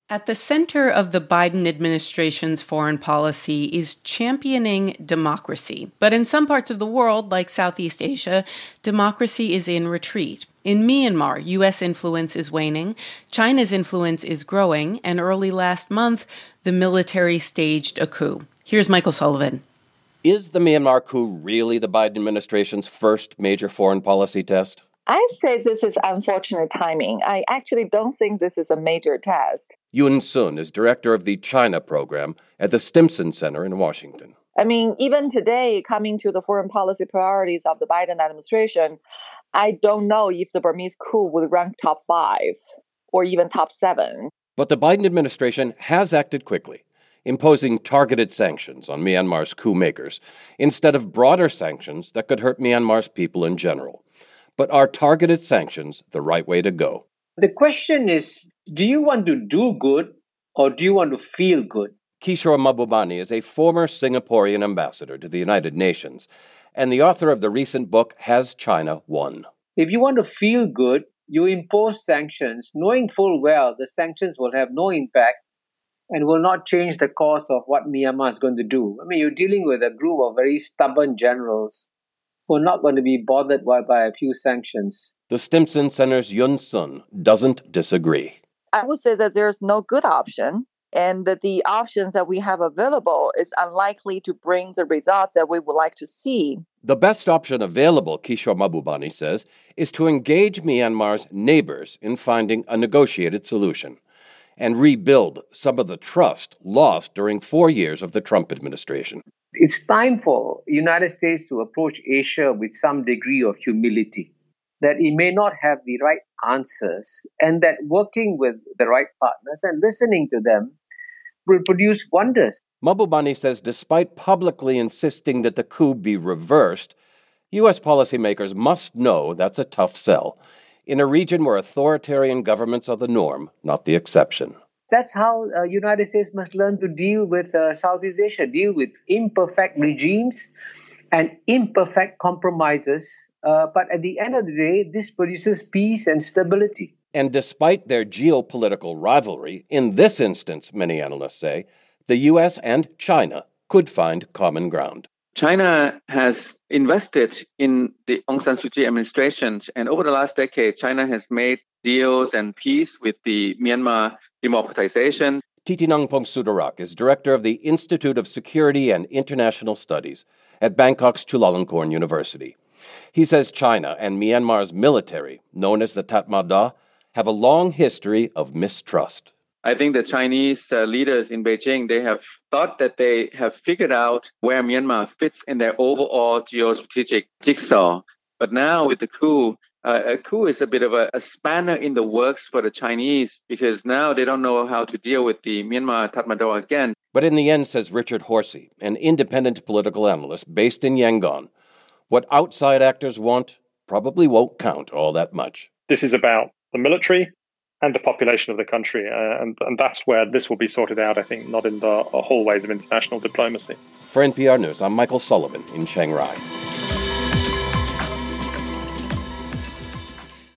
At the center of the Biden administration's foreign policy is championing democracy. But in some parts of the world, like Southeast Asia, democracy is in retreat. In Myanmar, U.S. influence is waning, China's influence is growing, and early last month, the military staged a coup. Here's Michael Sullivan. Is the Myanmar coup really the Biden administration's first major foreign policy test? I say this is unfortunate timing. I actually don't think this is a major test. Yun Sun is director of the China program at the Stimson Center in Washington. I mean, even today, coming to the foreign policy priorities of the Biden administration, I don't know if the Burmese coup would rank top 5 or even top 7. But the Biden administration has acted quickly, imposing targeted sanctions on Myanmar's coup makers instead of broader sanctions that could hurt Myanmar's people in general. But are targeted sanctions the right way to go? The question is, do you want to do good or do you want to feel good? Kishore Mahbubani is a former Singaporean ambassador to the United Nations and the author of the recent book, Has China Won? If you want to feel good, you impose sanctions, knowing full well the sanctions will have no impact and will not change the course of what Myanmar is going to do. I mean, you're dealing with a group of very stubborn generals who are not going to be bothered by a few sanctions. The Stimson Center's Yun Sun doesn't disagree. I would say that there's no good option, and that the options that we have available is unlikely to bring the results that we would like to see. The best option available, Kishore Mahbubani says, is to engage Myanmar's neighbors in finding a negotiated solution and rebuild some of the trust lost during 4 years of the Trump administration. It's time for the United States to approach Asia with some degree of humility, that it may not have the right answers, and that working with the right partners and listening to them will produce wonders. Mahbubani says despite publicly insisting that the coup be reversed, U.S. policymakers must know that's a tough sell in a region where authoritarian governments are the norm, not the exception. That's how the United States must learn to deal with Southeast Asia, deal with imperfect regimes and imperfect compromises. But at the end of the day, this produces peace and stability. And despite their geopolitical rivalry, in this instance, many analysts say, the U.S. and China could find common ground. China has invested in the Aung San Suu Kyi administration, and over the last decade, China has made deals and peace with the Myanmar democratization. Titinang Pongsudhirak is director of the Institute of Security and International Studies at Bangkok's Chulalongkorn University. He says China and Myanmar's military, known as the Tatmadaw, have a long history of mistrust. I think the Chinese leaders in Beijing, they have thought that they have figured out where Myanmar fits in their overall geostrategic jigsaw. But now with the coup, a coup is a bit of a spanner in the works for the Chinese, because now they don't know how to deal with the Myanmar Tatmadaw again. But in the end, says Richard Horsey, an independent political analyst based in Yangon, what outside actors want probably won't count all that much. This is about the military and the population of the country, and that's where this will be sorted out, I think, not in the hallways of international diplomacy. For NPR News, I'm Michael Sullivan in Chiang Rai.